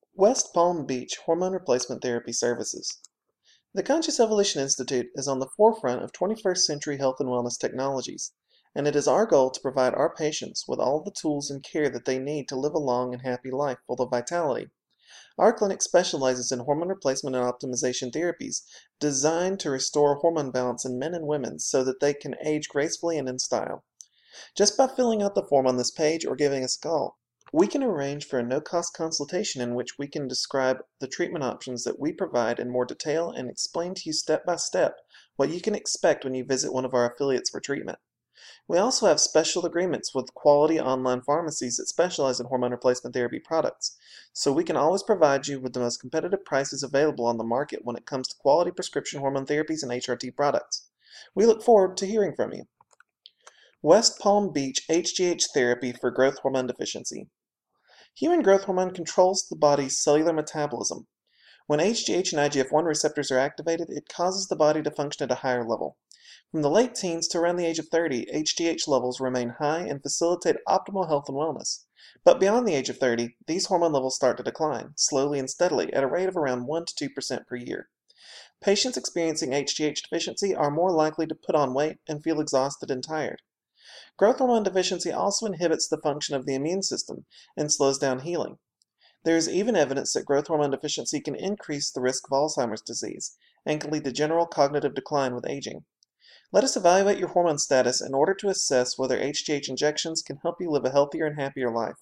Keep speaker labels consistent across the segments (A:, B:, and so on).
A: West Palm Beach Hormone Replacement Therapy Services. The Conscious Evolution Institute is on the forefront of 21st century health and wellness technologies, and it is our goal to provide our patients with all the tools and care that they need to live a long and happy life full of vitality. Our clinic specializes in hormone replacement and optimization therapies designed to restore hormone balance in men and women so that they can age gracefully and in style. Just by filling out the form on this page or giving us a call, we can arrange for a no-cost consultation in which we can describe the treatment options that we provide in more detail and explain to you step by step what you can expect when you visit one of our affiliates for treatment. We also have special agreements with quality online pharmacies that specialize in hormone replacement therapy products, so we can always provide you with the most competitive prices available on the market when it comes to quality prescription hormone therapies and HRT products. We look forward to hearing from you. West Palm Beach HGH Therapy for Growth Hormone Deficiency. Human growth hormone controls the body's cellular metabolism. When HGH and IGF-1 receptors are activated, it causes the body to function at a higher level. From the late teens to around the age of 30, HGH levels remain high and facilitate optimal health and wellness. But beyond the age of 30, these hormone levels start to decline, slowly and steadily, at a rate of around 1 to 2% per year. Patients experiencing HGH deficiency are more likely to put on weight and feel exhausted and tired. Growth hormone deficiency also inhibits the function of the immune system and slows down healing. There is even evidence that growth hormone deficiency can increase the risk of Alzheimer's disease and can lead to general cognitive decline with aging. Let us evaluate your hormone status in order to assess whether HGH injections can help you live a healthier and happier life.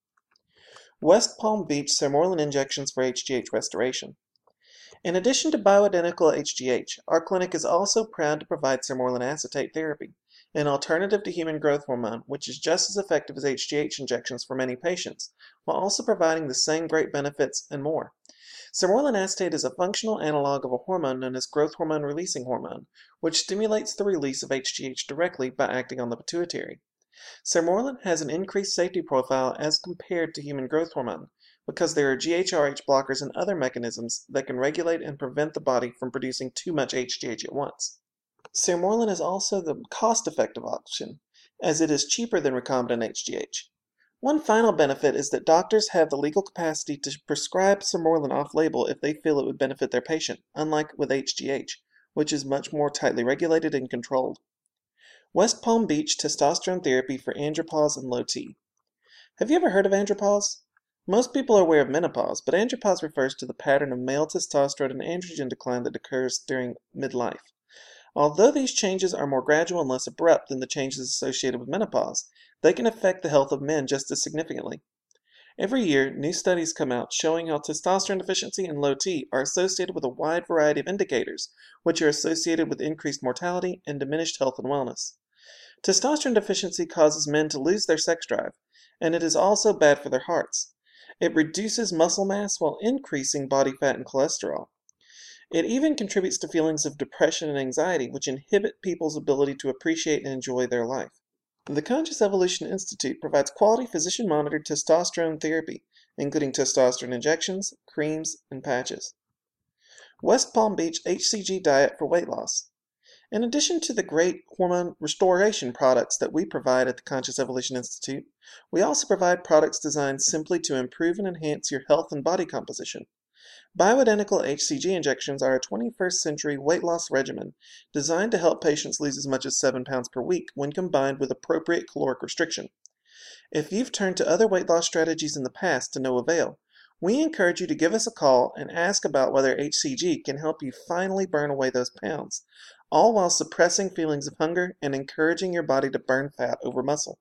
A: West Palm Beach Sermorelin Injections for HGH Restoration. In addition to bioidentical HGH, our clinic is also proud to provide sermorelin acetate therapy, an alternative to human growth hormone, which is just as effective as HGH injections for many patients, while also providing the same great benefits and more. Sermorelin acetate is a functional analog of a hormone known as growth hormone releasing hormone, which stimulates the release of HGH directly by acting on the pituitary. Sermorelin has an increased safety profile as compared to human growth hormone, because there are GHRH blockers and other mechanisms that can regulate and prevent the body from producing too much HGH at once. Sermorelin is also the cost-effective option, as it is cheaper than recombinant HGH. One final benefit is that doctors have the legal capacity to prescribe sermorelin off-label if they feel it would benefit their patient, unlike with HGH, which is much more tightly regulated and controlled. West Palm Beach Testosterone Therapy for Andropause and Low T. Have you ever heard of andropause? Most people are aware of menopause, but andropause refers to the pattern of male testosterone and androgen decline that occurs during midlife. Although these changes are more gradual and less abrupt than the changes associated with menopause, they can affect the health of men just as significantly. Every year, new studies come out showing how testosterone deficiency and low T are associated with a wide variety of indicators, which are associated with increased mortality and diminished health and wellness. Testosterone deficiency causes men to lose their sex drive, and it is also bad for their hearts. It reduces muscle mass while increasing body fat and cholesterol. It even contributes to feelings of depression and anxiety, which inhibit people's ability to appreciate and enjoy their life. The Conscious Evolution Institute provides quality physician-monitored testosterone therapy, including testosterone injections, creams, and patches. West Palm Beach HCG Diet for Weight Loss. In addition to the great hormone restoration products that we provide at the Conscious Evolution Institute, we also provide products designed simply to improve and enhance your health and body composition. Bioidentical HCG injections are a 21st century weight loss regimen designed to help patients lose as much as 7 pounds per week when combined with appropriate caloric restriction. If you've turned to other weight loss strategies in the past to no avail, we encourage you to give us a call and ask about whether HCG can help you finally burn away those pounds, all while suppressing feelings of hunger and encouraging your body to burn fat over muscle.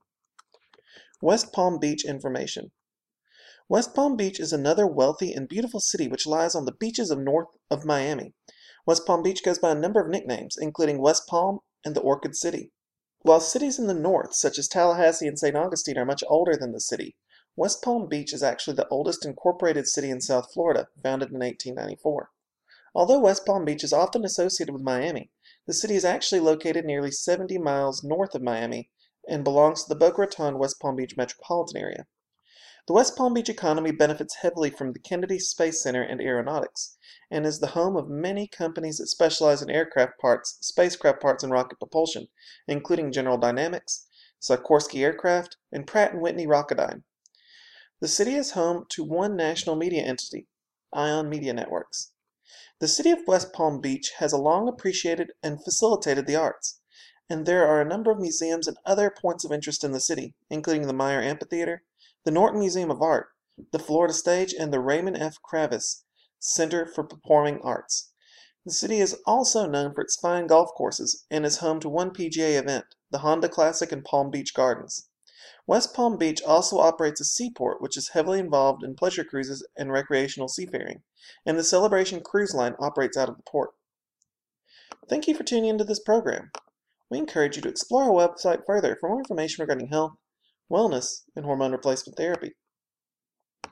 A: West Palm Beach information. West Palm Beach is another wealthy and beautiful city which lies on the beaches of north of Miami. West Palm Beach goes by a number of nicknames, including West Palm and the Orchid City. While cities in the north, such as Tallahassee and St. Augustine, are much older than the city, West Palm Beach is actually the oldest incorporated city in South Florida, founded in 1894. Although West Palm Beach is often associated with Miami, the city is actually located nearly 70 miles north of Miami and belongs to the Boca Raton West Palm Beach metropolitan area. The West Palm Beach economy benefits heavily from the Kennedy Space Center and aeronautics, and is the home of many companies that specialize in aircraft parts, spacecraft parts, and rocket propulsion, including General Dynamics, Sikorsky Aircraft, and Pratt & Whitney Rocketdyne. The city is home to one national media entity, Ion Media Networks. The city of West Palm Beach has long appreciated and facilitated the arts, and there are a number of museums and other points of interest in the city, including the Meyer Amphitheater, the Norton Museum of Art, the Florida Stage, and the Raymond F. Kravis Center for Performing Arts. The city is also known for its fine golf courses and is home to one PGA event, the Honda Classic in Palm Beach Gardens. West Palm Beach also operates a seaport which is heavily involved in pleasure cruises and recreational seafaring, and the Celebration Cruise Line operates out of the port. Thank you for tuning into this program. We encourage you to explore our website further for more information regarding health, wellness, and hormone replacement therapy.